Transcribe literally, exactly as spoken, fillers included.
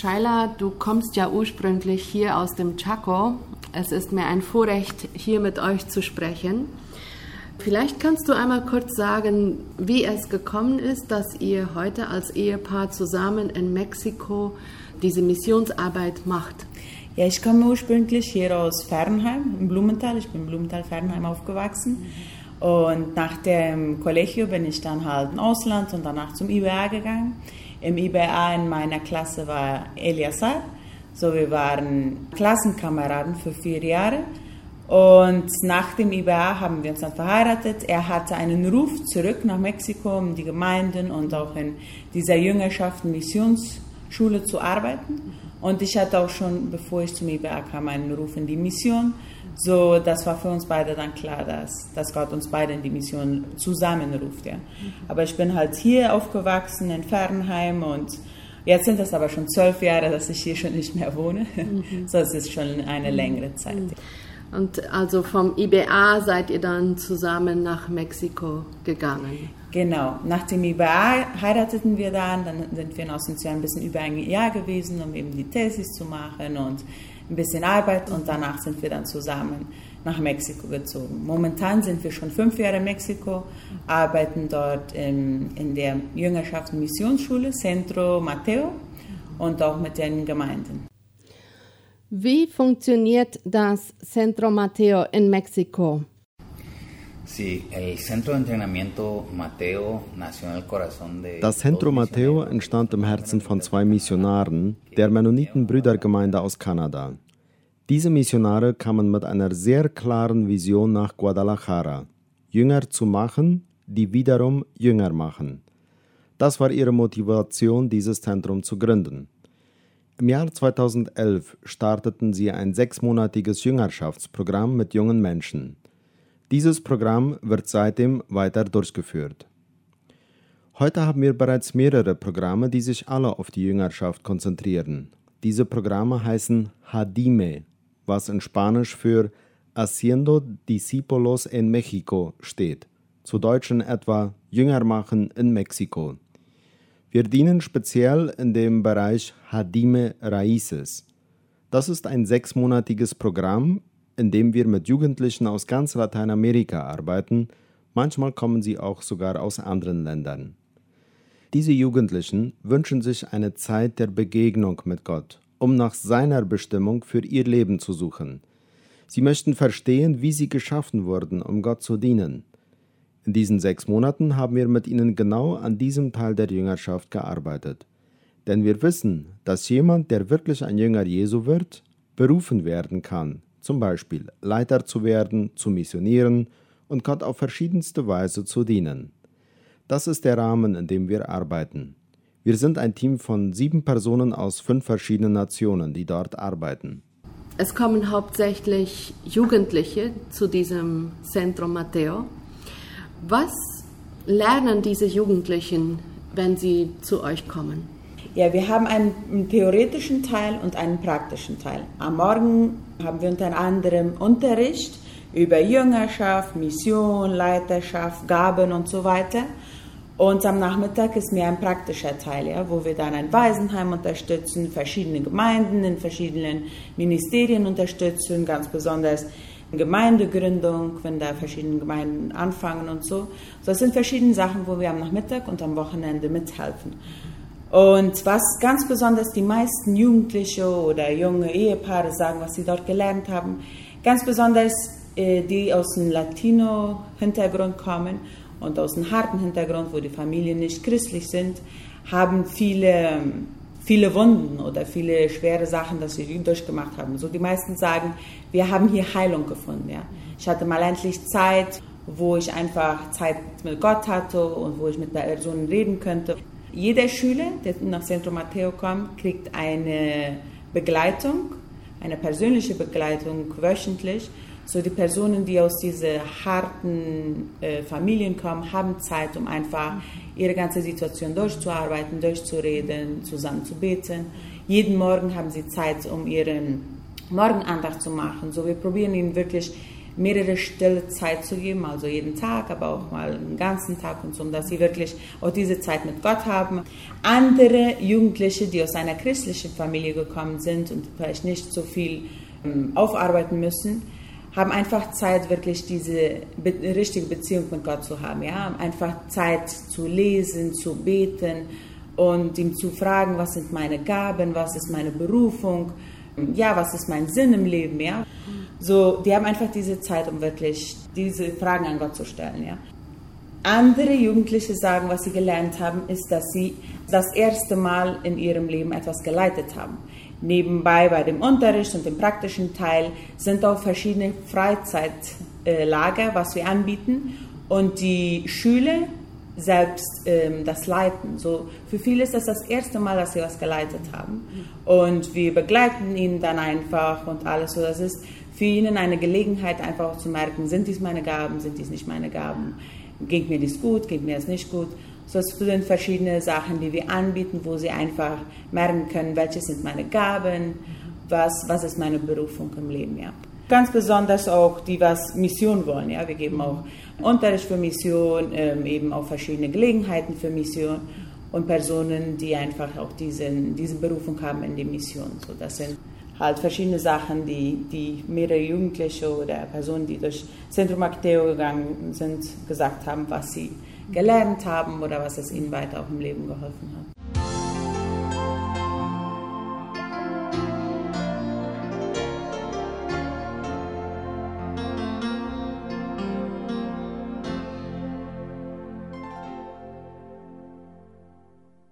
Shaila, du kommst ja ursprünglich hier aus dem Chaco. Es ist mir ein Vorrecht, hier mit euch zu sprechen. Vielleicht kannst du einmal kurz sagen, wie es gekommen ist, dass ihr heute als Ehepaar zusammen in Mexiko diese Missionsarbeit macht. Ja, ich komme ursprünglich hier aus Fernheim, im Blumenthal. Ich bin in Blumenthal-Fernheim aufgewachsen. Und nach dem Collegio bin ich dann halt ins Ausland und danach zum I B A gegangen. Im I B A in meiner Klasse war Eliasar. So, wir waren Klassenkameraden für vier Jahre. Und nach dem I B A haben wir uns dann verheiratet. Er hatte einen Ruf zurück nach Mexiko, um die Gemeinden und auch in dieser Jüngerschaft Missionsschule zu arbeiten. Und ich hatte auch schon, bevor ich zum I B A kam, einen Ruf in die Mission. So, das war für uns beide dann klar, dass, dass Gott uns beide in die Mission zusammenruft. Ja. Aber ich bin halt hier aufgewachsen in Fernheim und jetzt sind das aber schon zwölf Jahre, dass ich hier schon nicht mehr wohne. Mhm. So, es ist schon eine längere Zeit. Mhm. Und also vom I B A seid ihr dann zusammen nach Mexiko gegangen? Genau. Nach dem I B A heirateten wir dann. Dann sind wir in Asunción ein bisschen über ein Jahr gewesen, um eben die Thesis zu machen und ein bisschen Arbeit. Und danach sind wir dann zusammen nach Mexiko gezogen. Momentan sind wir schon fünf Jahre in Mexiko, arbeiten dort in, in der Jüngerschaft- und Missionsschule Centro Mateo und auch mit den Gemeinden. Wie funktioniert das Centro Mateo in Mexiko? Das Centro Mateo entstand im Herzen von zwei Missionaren der Mennoniten-Brüdergemeinde aus Kanada. Diese Missionare kamen mit einer sehr klaren Vision nach Guadalajara, Jünger zu machen, die wiederum Jünger machen. Das war ihre Motivation, dieses Zentrum zu gründen. Im Jahr zweitausendelf starteten sie ein sechsmonatiges Jüngerschaftsprogramm mit jungen Menschen. Dieses Programm wird seitdem weiter durchgeführt. Heute haben wir bereits mehrere Programme, die sich alle auf die Jüngerschaft konzentrieren. Diese Programme heißen Hadime, was in Spanisch für Haciendo Discípulos en México steht, zu Deutsch in etwa Jünger machen in Mexiko. Wir dienen speziell in dem Bereich Hadime Raíces. Das ist ein sechsmonatiges Programm, in dem wir mit Jugendlichen aus ganz Lateinamerika arbeiten. Manchmal kommen sie auch sogar aus anderen Ländern. Diese Jugendlichen wünschen sich eine Zeit der Begegnung mit Gott, um nach seiner Bestimmung für ihr Leben zu suchen. Sie möchten verstehen, wie sie geschaffen wurden, um Gott zu dienen. In diesen sechs Monaten haben wir mit ihnen genau an diesem Teil der Jüngerschaft gearbeitet. Denn wir wissen, dass jemand, der wirklich ein Jünger Jesu wird, berufen werden kann, zum Beispiel Leiter zu werden, zu missionieren und Gott auf verschiedenste Weise zu dienen. Das ist der Rahmen, in dem wir arbeiten. Wir sind ein Team von sieben Personen aus fünf verschiedenen Nationen, die dort arbeiten. Es kommen hauptsächlich Jugendliche zu diesem Centro Mateo. Was lernen diese Jugendlichen, wenn sie zu euch kommen? Ja, wir haben einen theoretischen Teil und einen praktischen Teil. Am Morgen haben wir unter anderem Unterricht über Jüngerschaft, Mission, Leiterschaft, Gaben und so weiter. Und am Nachmittag ist mehr ein praktischer Teil, ja, wo wir dann ein Waisenheim unterstützen, verschiedene Gemeinden in verschiedenen Ministerien unterstützen, ganz besonders Gemeindegründung, wenn da verschiedene Gemeinden anfangen und so. So, das sind verschiedene Sachen, wo wir am Nachmittag und am Wochenende mithelfen. Und was ganz besonders die meisten Jugendliche oder junge Ehepaare sagen, was sie dort gelernt haben, ganz besonders äh, die aus dem Latino-Hintergrund kommen und aus dem harten Hintergrund, wo die Familien nicht christlich sind, haben viele, viele Wunden oder viele schwere Sachen, die sie durchgemacht haben. So die meisten sagen, wir haben hier Heilung gefunden. Ja. Ich hatte mal endlich Zeit, wo ich einfach Zeit mit Gott hatte und wo ich mit der Person reden könnte. Jeder Schüler, der nach Centro Mateo kommt, kriegt eine Begleitung, eine persönliche Begleitung wöchentlich. So die Personen, die aus diesen harten äh, Familien kommen, haben Zeit, um einfach ihre ganze Situation durchzuarbeiten, durchzureden, zusammen zu beten. Jeden Morgen haben sie Zeit, um ihren Morgenandacht zu machen. So wir probieren ihnen wirklich mehrere stille Zeit zu geben, also jeden Tag, aber auch mal einen ganzen Tag und so, dass sie wirklich auch diese Zeit mit Gott haben. Andere Jugendliche, die aus einer christlichen Familie gekommen sind und vielleicht nicht so viel ähm, aufarbeiten müssen, haben einfach Zeit, wirklich diese be- richtige Beziehung mit Gott zu haben. Ja? Einfach Zeit zu lesen, zu beten und ihm zu fragen, was sind meine Gaben, was ist meine Berufung, ja, was ist mein Sinn im Leben, ja. So, die haben einfach diese Zeit, um wirklich diese Fragen an Gott zu stellen, ja. Andere Jugendliche sagen, was sie gelernt haben, ist, dass sie das erste Mal in ihrem Leben etwas geleitet haben. Nebenbei bei dem Unterricht und dem praktischen Teil sind auch verschiedene Freizeitlager, was wir anbieten, und die Schüler selbst ähm, das leiten. So, für viele ist das das erste Mal, dass sie was geleitet haben. Und wir begleiten ihn dann einfach und alles. So, das ist für ihnen eine Gelegenheit, einfach auch zu merken, sind dies meine Gaben, sind dies nicht meine Gaben, geht mir dies gut, geht mir das nicht gut. So, es sind verschiedene Sachen, die wir anbieten, wo sie einfach merken können, welche sind meine Gaben, was, was ist meine Berufung im Leben, ja. Ganz besonders auch die, was Mission wollen. Ja? Wir geben auch Unterricht für Mission, ähm, eben auch verschiedene Gelegenheiten für Mission und Personen, die einfach auch diesen, diese Berufung haben in die Mission. So, das sind halt verschiedene Sachen, die, die mehrere Jugendliche oder Personen, die durch Zentrum Acteo gegangen sind, gesagt haben, was sie gelernt haben oder was es ihnen weiter auch im Leben geholfen hat.